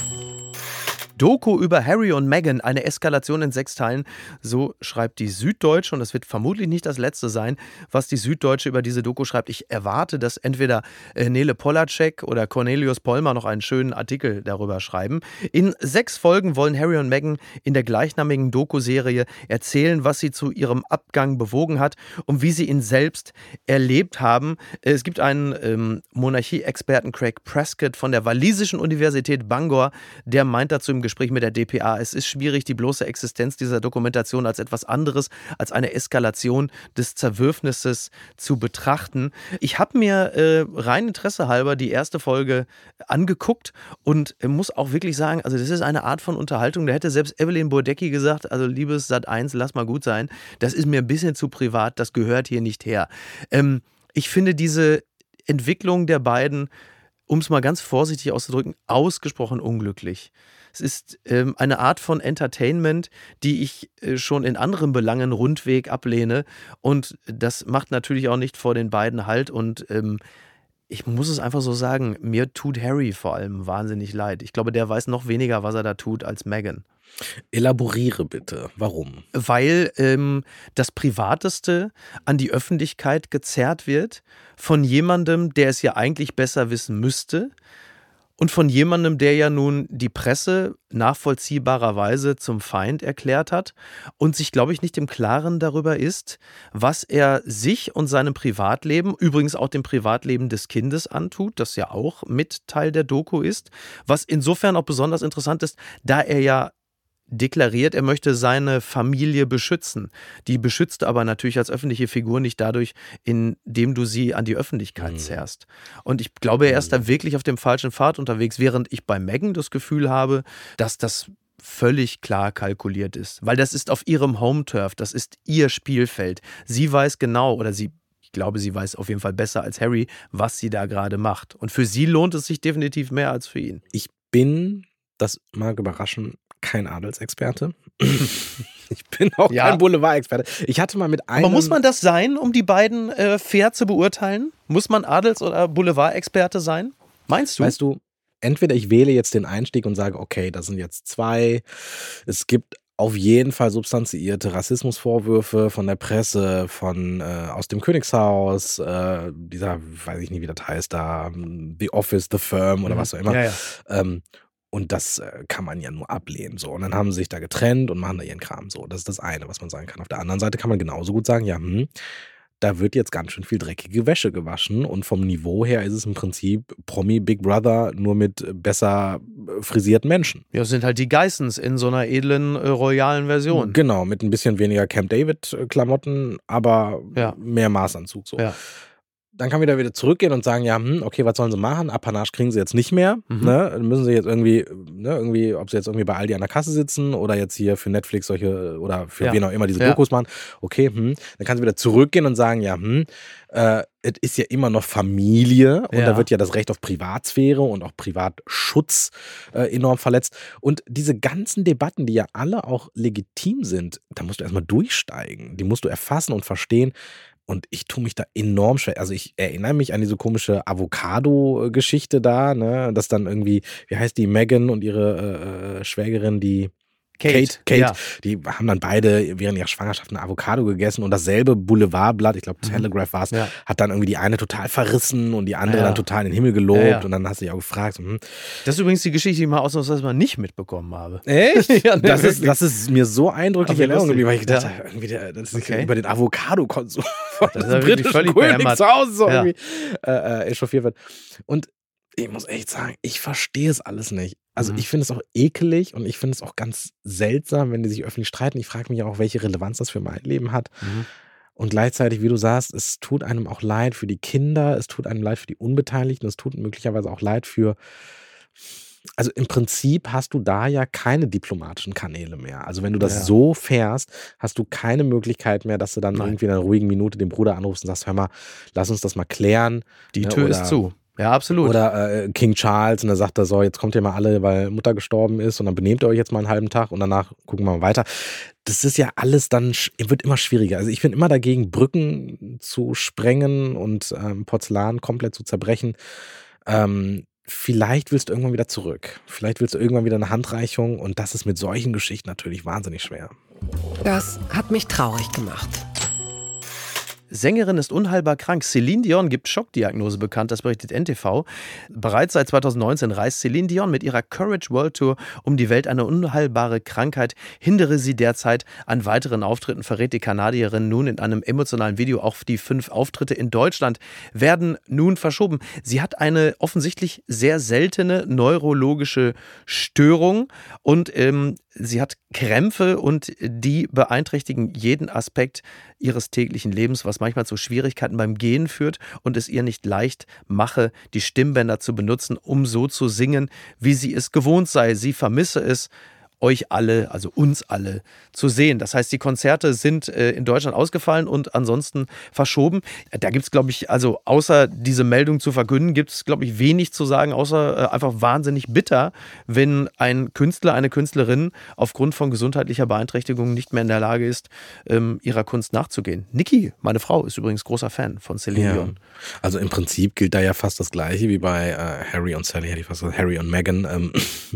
Doku über Harry und Meghan, eine Eskalation in 6 Teilen. So schreibt die Süddeutsche und das wird vermutlich nicht das letzte sein, was die Süddeutsche über diese Doku schreibt. Ich erwarte, dass entweder Nele Polacek oder Cornelius Pollmer noch einen schönen Artikel darüber schreiben. In 6 Folgen wollen Harry und Meghan in der gleichnamigen Doku-Serie erzählen, was sie zu ihrem Abgang bewogen hat und wie sie ihn selbst erlebt haben. Es gibt einen Monarchie-Experten, Craig Prescott von der walisischen Universität Bangor, der meint dazu im Gespräch mit der dpa, es ist schwierig, die bloße Existenz dieser Dokumentation als etwas anderes, als eine Eskalation des Zerwürfnisses zu betrachten. Ich habe mir rein Interesse halber die erste Folge angeguckt und muss auch wirklich sagen, also das ist eine Art von Unterhaltung, da hätte selbst Evelyn Burdecki gesagt, also liebes Sat.1, lass mal gut sein, das ist mir ein bisschen zu privat, das gehört hier nicht her. Ich finde diese Entwicklung der beiden, um es mal ganz vorsichtig auszudrücken, ausgesprochen unglücklich. Es ist eine Art von Entertainment, die ich schon in anderen Belangen rundweg ablehne. Und das macht natürlich auch nicht vor den beiden Halt. Und ich muss es einfach so sagen, mir tut Harry vor allem wahnsinnig leid. Ich glaube, der weiß noch weniger, was er da tut, als Meghan. Elaboriere bitte. Warum? Weil das Privateste an die Öffentlichkeit gezerrt wird von jemandem, der es ja eigentlich besser wissen müsste. Und von jemandem, der ja nun die Presse nachvollziehbarerweise zum Feind erklärt hat und sich, glaube ich, nicht im Klaren darüber ist, was er sich und seinem Privatleben, übrigens auch dem Privatleben des Kindes antut, das ja auch mit Teil der Doku ist, was insofern auch besonders interessant ist, da er ja deklariert, er möchte seine Familie beschützen. Die beschützt aber natürlich als öffentliche Figur nicht dadurch, indem du sie an die Öffentlichkeit zerrst. Und ich glaube, er ist da wirklich auf dem falschen Pfad unterwegs, während ich bei Meghan das Gefühl habe, dass das völlig klar kalkuliert ist. Weil das ist auf ihrem Home-Turf, das ist ihr Spielfeld. Sie weiß genau, oder ich glaube, sie weiß auf jeden Fall besser als Harry, was sie da gerade macht. Und für sie lohnt es sich definitiv mehr als für ihn. Ich bin, das mag überraschen, kein Adelsexperte. Ich bin auch kein Boulevardexperte. Ich hatte mal mit einem... Aber muss man das sein, um die beiden fair zu beurteilen? Muss man Adels- oder Boulevardexperte sein? Meinst du? Weißt du, entweder ich wähle jetzt den Einstieg und sage, okay, das sind jetzt 2. Es gibt auf jeden Fall substanziierte Rassismusvorwürfe von der Presse, aus dem Königshaus, dieser, weiß ich nicht, wie das heißt, da, The Office, The Firm oder was auch immer. Ja. Und das kann man ja nur ablehnen. So. Und dann haben sie sich da getrennt und machen da ihren Kram. So. Das ist das eine, was man sagen kann. Auf der anderen Seite kann man genauso gut sagen, ja, da wird jetzt ganz schön viel dreckige Wäsche gewaschen. Und vom Niveau her ist es im Prinzip Promi Big Brother, nur mit besser frisierten Menschen. Ja, das sind halt die Geissens in so einer edlen, royalen Version. Genau, mit ein bisschen weniger Camp David-Klamotten, aber mehr Maßanzug. So. Ja. Dann kann man wieder zurückgehen und sagen, ja, okay, was sollen sie machen? Apanage kriegen sie jetzt nicht mehr. Ne? Dann müssen sie jetzt irgendwie, ob sie jetzt irgendwie bei Aldi an der Kasse sitzen oder jetzt hier für Netflix solche oder für wen auch immer diese Dokus machen. Okay, dann kann sie wieder zurückgehen und sagen, ja, es ist ja immer noch Familie und da wird ja das Recht auf Privatsphäre und auch Privatschutz enorm verletzt. Und diese ganzen Debatten, die ja alle auch legitim sind, da musst du erstmal durchsteigen. Die musst du erfassen und verstehen. Und ich tue mich da enorm schwer. Also ich erinnere mich an diese komische Avocado-Geschichte da, ne? Dass dann irgendwie, wie heißt die, Megan und ihre Schwägerin, die Kate, ja. Die haben dann beide während ihrer Schwangerschaft eine Avocado gegessen und dasselbe Boulevardblatt, ich glaube Telegraph war es, hat dann irgendwie die eine total verrissen und die andere dann total in den Himmel gelobt und dann hast du dich auch gefragt. Das ist übrigens die Geschichte, die ich mal ausnahmsweise mal nicht mitbekommen habe. Echt? Ja, das ist mir so eindrücklich in Erinnerung geblieben, weil ich gedacht habe, irgendwie das ist über den Avocado-Konsum von dem britischen König zu Hause so irgendwie echauffiert wird. Und ich muss echt sagen, ich verstehe es alles nicht. Also ich finde es auch ekelig und ich finde es auch ganz seltsam, wenn die sich öffentlich streiten. Ich frage mich auch, welche Relevanz das für mein Leben hat. Und gleichzeitig, wie du sagst, es tut einem auch leid für die Kinder, es tut einem leid für die Unbeteiligten, es tut möglicherweise auch leid für... Also im Prinzip hast du da ja keine diplomatischen Kanäle mehr. Also wenn du das so fährst, hast du keine Möglichkeit mehr, dass du dann irgendwie in einer ruhigen Minute den Bruder anrufst und sagst, hör mal, lass uns das mal klären. Die Tür ist zu. Ja, absolut. Oder King Charles und er sagt, so, jetzt kommt ihr mal alle, weil Mutter gestorben ist und dann benehmt ihr euch jetzt mal einen halben Tag und danach gucken wir mal weiter. Das ist ja alles dann, wird immer schwieriger. Also ich bin immer dagegen, Brücken zu sprengen und Porzellan komplett zu zerbrechen. Vielleicht willst du irgendwann wieder zurück. Vielleicht willst du irgendwann wieder eine Handreichung und das ist mit solchen Geschichten natürlich wahnsinnig schwer. Das hat mich traurig gemacht. Sängerin ist unheilbar krank. Celine Dion gibt Schockdiagnose bekannt, das berichtet NTV. Bereits seit 2019 reist Celine Dion mit ihrer Courage World Tour um die Welt. Eine unheilbare Krankheit hindere sie derzeit an weiteren Auftritten, verrät die Kanadierin nun in einem emotionalen Video. Auch die 5 Auftritte in Deutschland werden nun verschoben. Sie hat eine offensichtlich sehr seltene neurologische Störung und sie hat Krämpfe und die beeinträchtigen jeden Aspekt ihres täglichen Lebens, was manchmal zu Schwierigkeiten beim Gehen führt und es ihr nicht leicht mache, die Stimmbänder zu benutzen, um so zu singen, wie sie es gewohnt sei. Sie vermisse es, euch alle, also uns alle, zu sehen. Das heißt, die Konzerte sind in Deutschland ausgefallen und ansonsten verschoben. Da gibt es, glaube ich, also außer diese Meldung zu verkünden, gibt es, glaube ich, wenig zu sagen, außer einfach wahnsinnig bitter, wenn ein Künstler, eine Künstlerin aufgrund von gesundheitlicher Beeinträchtigung nicht mehr in der Lage ist, ihrer Kunst nachzugehen. Niki, meine Frau, ist übrigens großer Fan von Celine Dion. Also im Prinzip gilt da ja fast das Gleiche wie bei Harry und Sally, hätte ich fast gesagt, Harry und Meghan.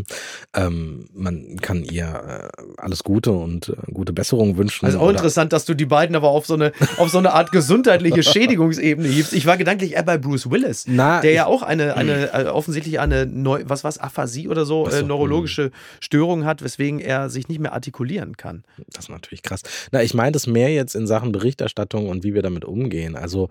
Man kann ihr alles Gute und gute Besserung wünschen. Also auch interessant, dass du die beiden aber auf so eine Art gesundheitliche Schädigungsebene hiebst. Ich war gedanklich eher bei Bruce Willis, der ja auch offensichtlich eine Aphasie oder so, neurologische Störung hat, weswegen er sich nicht mehr artikulieren kann. Das ist natürlich krass. Na, ich meine das mehr jetzt in Sachen Berichterstattung und wie wir damit umgehen. Also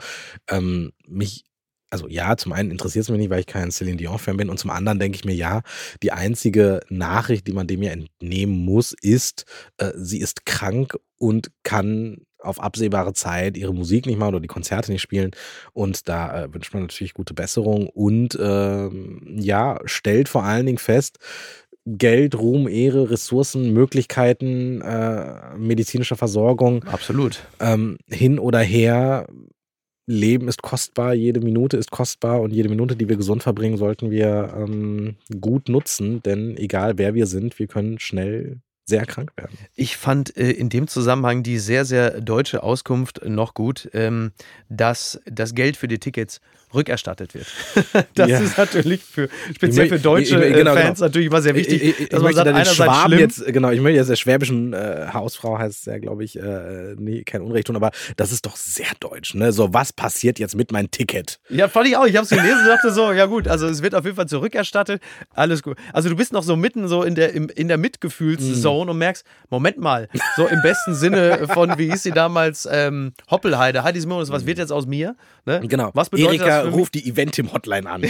zum einen interessiert es mich nicht, weil ich kein Celine Dion-Fan bin und zum anderen denke ich mir, die einzige Nachricht, die man dem ja entnehmen muss, ist, sie ist krank und kann auf absehbare Zeit ihre Musik nicht machen oder die Konzerte nicht spielen und da wünscht man natürlich gute Besserung und stellt vor allen Dingen fest, Geld, Ruhm, Ehre, Ressourcen, Möglichkeiten medizinischer Versorgung. Absolut. Hin oder her. Leben ist kostbar, jede Minute ist kostbar und jede Minute, die wir gesund verbringen, sollten wir gut nutzen, denn egal wer wir sind, wir können schnell sehr krank werden. Ich fand in dem Zusammenhang die sehr, sehr deutsche Auskunft noch gut, dass das Geld für die Tickets rückerstattet wird. Das ist natürlich speziell für deutsche Fans natürlich immer sehr wichtig, dass man sagt, einerseits schlimm. Ich möchte jetzt der schwäbischen Hausfrau, heißt es ja, glaube ich, kein Unrecht tun, aber das ist doch sehr deutsch, ne? So, was passiert jetzt mit meinem Ticket? Ja, fand ich auch. Ich habe es gelesen und dachte so, ja gut, also es wird auf jeden Fall zurückerstattet, alles gut. Also du bist noch so mitten so in der Mitgefühlszone und merkst, Moment mal, so im besten Sinne von, wie hieß sie damals, Hoppelheide, Heidi Simonis, was wird jetzt aus mir? Ne? Genau. Was bedeutet Erika ruft die Eventim-Hotline an.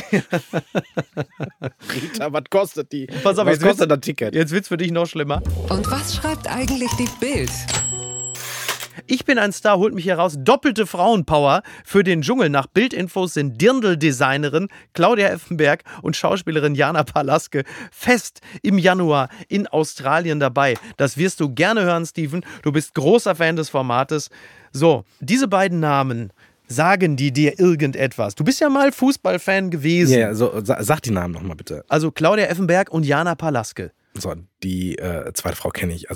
Rita, was kostet die? Pass auf, was kostet das Ticket? Jetzt wird's für dich noch schlimmer. Und was schreibt eigentlich die Bild? Ich bin ein Star, holt mich hier raus. Doppelte Frauenpower für den Dschungel. Nach Bildinfos sind Dirndl-Designerin Claudia Effenberg und Schauspielerin Jana Palaske fest im Januar in Australien dabei. Das wirst du gerne hören, Steven. Du bist großer Fan des Formates. So, diese beiden Namen, sagen die dir irgendetwas? Du bist ja mal Fußballfan gewesen. Ja, so, sag die Namen nochmal bitte. Also Claudia Effenberg und Jana Palaske. So, die zweite Frau kenne ich, also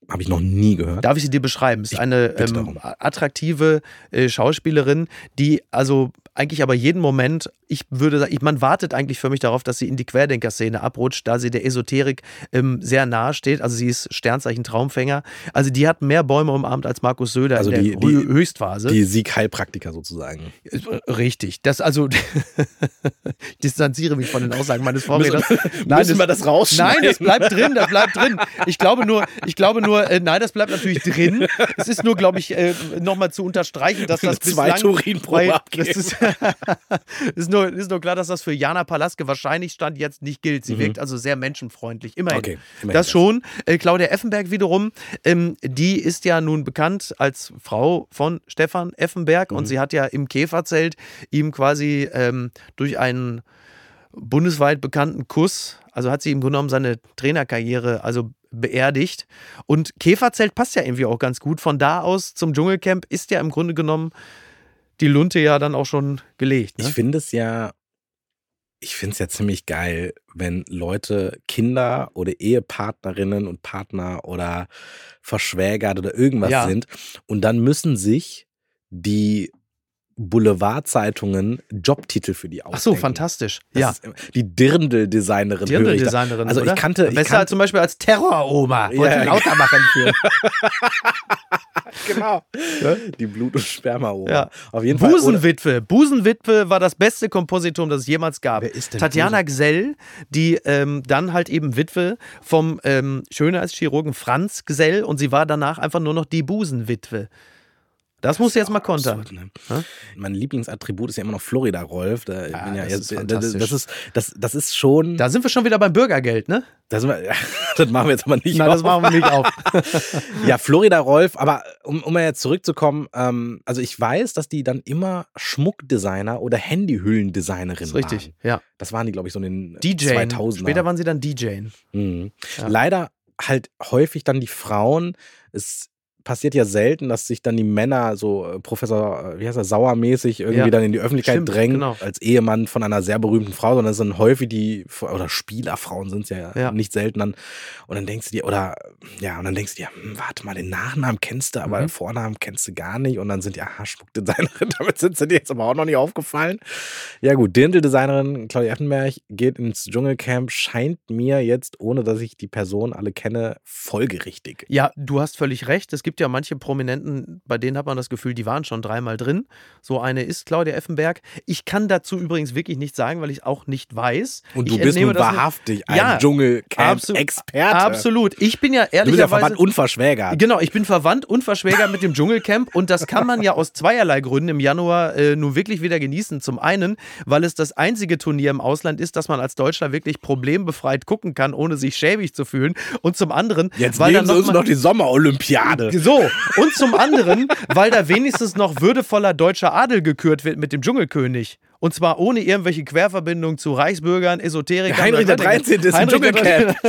Habe ich noch nie gehört. Darf ich sie dir beschreiben? Es ist eine attraktive Schauspielerin, die also eigentlich aber jeden Moment, ich würde sagen, man wartet eigentlich für mich darauf, dass sie in die Querdenker-Szene abrutscht, da sie der Esoterik sehr nahe steht. Also sie ist Sternzeichen Traumfänger. Also die hat mehr Bäume umarmt als Markus Söder in der Höchstphase. Die Sieg-Heilpraktiker sozusagen. Richtig. Das also, ich distanziere mich von den Aussagen meines Vorredners. Müssen wir das rausschneiden? Nein, das bleibt drin. Ich glaube nur, nein, das bleibt natürlich drin. Es ist nur, glaube ich, nochmal zu unterstreichen, dass das bislang... 2 Turin pro abgeben. Ist nur klar, dass das für Jana Palaske wahrscheinlich Stand jetzt nicht gilt. Sie wirkt also sehr menschenfreundlich. Immerhin. Okay, das schon. Claudia Effenberg wiederum, die ist ja nun bekannt als Frau von Stefan Effenberg und sie hat ja im Käferzelt ihm quasi durch einen bundesweit bekannten Kuss, also hat sie ihm genommen seine Trainerkarriere also beerdigt. Und Käferzelt passt ja irgendwie auch ganz gut. Von da aus zum Dschungelcamp ist ja im Grunde genommen die Lunte ja dann auch schon gelegt. Ne? Ich finde es ja ziemlich geil, wenn Leute Kinder oder Ehepartnerinnen und Partner oder verschwägert oder irgendwas sind und dann müssen sich die Boulevardzeitungen Jobtitel für die ausdenken. Ach so, fantastisch. Die Dirndl-Designerin. Dirndl-Designerin, also oder? Besser als zum Beispiel als Terror-Oma. Wollte lauter machen für. Genau. Die Blut- und Sperma-Oma. Ja. Auf jeden Fall. Busenwitwe war das beste Kompositum, das es jemals gab. Wer ist denn Tatjana Gsell, die dann halt eben Witwe vom Schönheitschirurgen Franz Gsell und sie war danach einfach nur noch die Busenwitwe. Das musst du jetzt mal kontern. Absurd, ne? Mein Lieblingsattribut ist ja immer noch Florida Rolf. Das ist schon. Da sind wir schon wieder beim Bürgergeld, ne? Das machen wir jetzt aber nicht auf. Nein, das machen wir nicht auf. Ja, Florida Rolf, aber um mal jetzt zurückzukommen, also ich weiß, dass die dann immer Schmuckdesigner oder Handyhüllendesignerin waren. Richtig, ja. Das waren die, glaube ich, so in den DJ. 2000ern. Später waren sie dann DJ. Mhm. Ja. Leider halt häufig dann die Frauen. Es passiert ja selten, dass sich dann die Männer so Professor, Sauermäßig irgendwie dann in die Öffentlichkeit drängen, als Ehemann von einer sehr berühmten Frau, sondern es sind häufig oder Spielerfrauen sind es ja nicht selten dann. Und dann denkst du dir, warte mal, den Nachnamen kennst du, aber den Vornamen kennst du gar nicht. Und dann sind die, Schmuckdesignerin, damit sind sie dir jetzt aber auch noch nicht aufgefallen. Ja gut, Dirndl-Designerin Claudia Effenberg geht ins Dschungelcamp, scheint mir jetzt, ohne dass ich die Person alle kenne, folgerichtig. Ja, du hast völlig recht. Es gibt ja manche Prominenten, bei denen hat man das Gefühl, die waren schon 3-mal drin. So eine ist Claudia Effenberg. Ich kann dazu übrigens wirklich nichts sagen, weil ich es auch nicht weiß. Und du bist nun wahrhaftig ein Dschungelcamp-Experte. Absolut. Ich bin ja ehrlicherweise... Du bist ja verwandt und verschwägert. Genau, ich bin verwandt und verschwägert mit dem Dschungelcamp und das kann man ja aus zweierlei Gründen im Januar nun wirklich wieder genießen. Zum einen, weil es das einzige Turnier im Ausland ist, dass man als Deutscher wirklich problembefreit gucken kann, ohne sich schäbig zu fühlen. Und zum anderen... Jetzt nehmen sie uns noch die Sommerolympiade. So, und zum anderen, weil da wenigstens noch würdevoller deutscher Adel gekürt wird mit dem Dschungelkönig. Und zwar ohne irgendwelche Querverbindungen zu Reichsbürgern, Esoterikern. Heinrich der 13. ist im Dschungelcamp.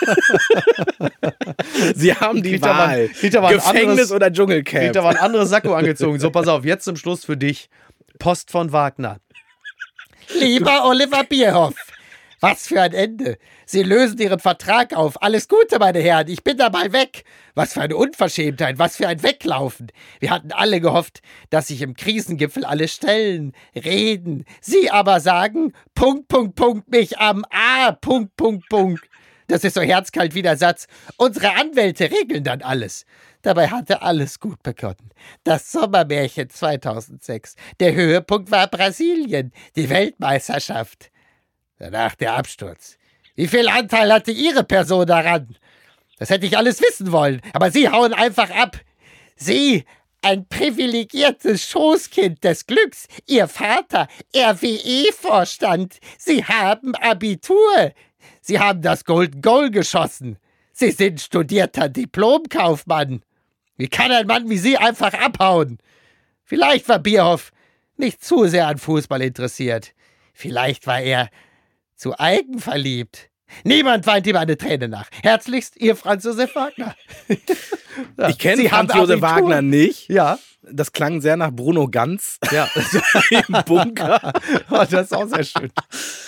Sie haben die Wahl. Gefängnis oder Dschungelcamp. Kriegt aber ein anderes Sakko angezogen. So, pass auf, jetzt zum Schluss für dich. Post von Wagner. Lieber Oliver Bierhoff, was für ein Ende. Sie lösen Ihren Vertrag auf. Alles Gute, meine Herren. Ich bin da mal weg. Was für eine Unverschämtheit. Was für ein Weglaufen. Wir hatten alle gehofft, dass sich im Krisengipfel alle stellen, reden. Sie aber sagen, ... mich am A, ... Das ist so herzkalt wie der Satz. Unsere Anwälte regeln dann alles. Dabei hatte alles gut begonnen. Das Sommermärchen 2006. Der Höhepunkt war Brasilien, die Weltmeisterschaft. Danach der Absturz. Wie viel Anteil hatte Ihre Person daran? Das hätte ich alles wissen wollen, aber Sie hauen einfach ab. Sie, ein privilegiertes Schoßkind des Glücks, Ihr Vater, RWE-Vorstand. Sie haben Abitur. Sie haben das Golden Goal geschossen. Sie sind studierter Diplomkaufmann. Wie kann ein Mann wie Sie einfach abhauen? Vielleicht war Bierhoff nicht zu sehr an Fußball interessiert. Vielleicht war er zu eigenverliebt. Niemand weint ihm eine Träne nach. Herzlichst, Ihr Franz Josef Wagner. Ja, ich kenne Franz Josef Wagner nicht. Ja. Das klang sehr nach Bruno Ganz. Ja. Im Bunker. Oh, das ist auch sehr schön.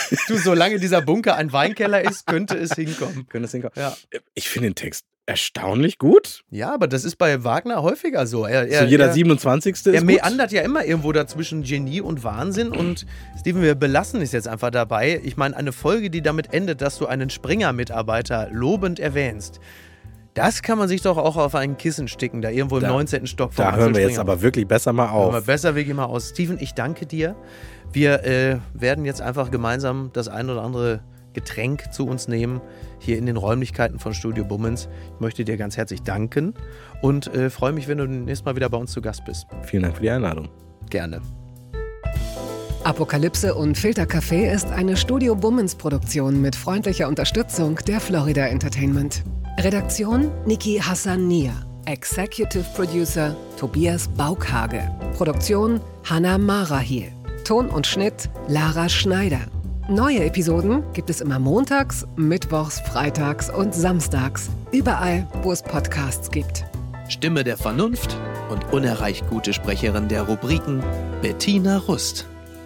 Du, solange dieser Bunker ein Weinkeller ist, könnte es hinkommen. Ja. Ich finde den Text erstaunlich gut. Ja, aber das ist bei Wagner häufiger so. Jeder 27. ist Er meandert ja immer irgendwo dazwischen Genie und Wahnsinn. Und Steven, wir belassen es jetzt einfach dabei. Ich meine, eine Folge, die damit endet, dass du einen Springer-Mitarbeiter lobend erwähnst, das kann man sich doch auch auf ein Kissen sticken, da irgendwo im 19. Stock vom Da hören wir jetzt aber wirklich besser mal auf. Hören wir besser wirklich mal aus. Steven, ich danke dir. Wir werden jetzt einfach gemeinsam das ein oder andere Getränk zu uns nehmen, hier in den Räumlichkeiten von Studio Bummens. Ich möchte dir ganz herzlich danken und freue mich, wenn du nächstes Mal wieder bei uns zu Gast bist. Vielen Dank für die Einladung. Gerne. Apokalypse und Filtercafé ist eine Studio Bummens Produktion mit freundlicher Unterstützung der Florida Entertainment. Redaktion Niki Hassania. Executive Producer Tobias Baukhage. Produktion Hannah Marahiel. Ton und Schnitt Lara Schneider. Neue Episoden gibt es immer montags, mittwochs, freitags und samstags. Überall, wo es Podcasts gibt. Stimme der Vernunft und unerreicht gute Sprecherin der Rubriken Bettina Rust.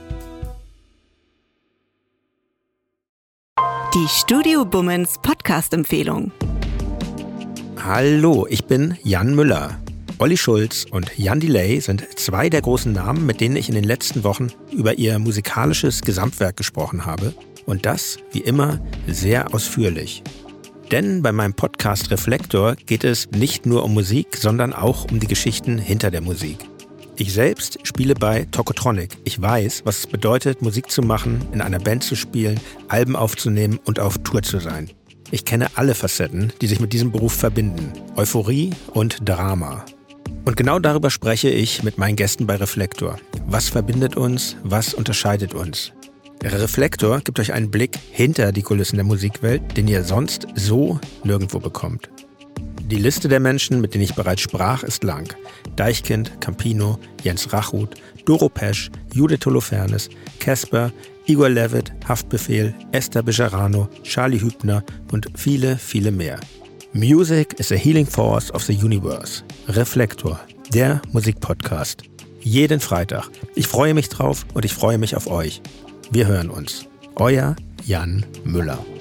Die Studio Bummens Podcast-Empfehlung. Hallo, ich bin Jan Müller. Olli Schulz und Jan Delay sind zwei der großen Namen, mit denen ich in den letzten Wochen über ihr musikalisches Gesamtwerk gesprochen habe. Und das, wie immer, sehr ausführlich. Denn bei meinem Podcast Reflektor geht es nicht nur um Musik, sondern auch um die Geschichten hinter der Musik. Ich selbst spiele bei Tokotronic. Ich weiß, was es bedeutet, Musik zu machen, in einer Band zu spielen, Alben aufzunehmen und auf Tour zu sein. Ich kenne alle Facetten, die sich mit diesem Beruf verbinden. Euphorie und Drama. Und genau darüber spreche ich mit meinen Gästen bei Reflektor. Was verbindet uns? Was unterscheidet uns? Der Reflektor gibt euch einen Blick hinter die Kulissen der Musikwelt, den ihr sonst so nirgendwo bekommt. Die Liste der Menschen, mit denen ich bereits sprach, ist lang. Deichkind, Campino, Jens Rachut, Doro Pesch, Judith Holofernes, Casper, Igor Levit, Haftbefehl, Esther Bejarano, Charlie Hübner und viele, viele mehr. Music is a healing force of the universe. Reflektor, der Musikpodcast. Jeden Freitag. Ich freue mich drauf und ich freue mich auf euch. Wir hören uns. Euer Jan Müller.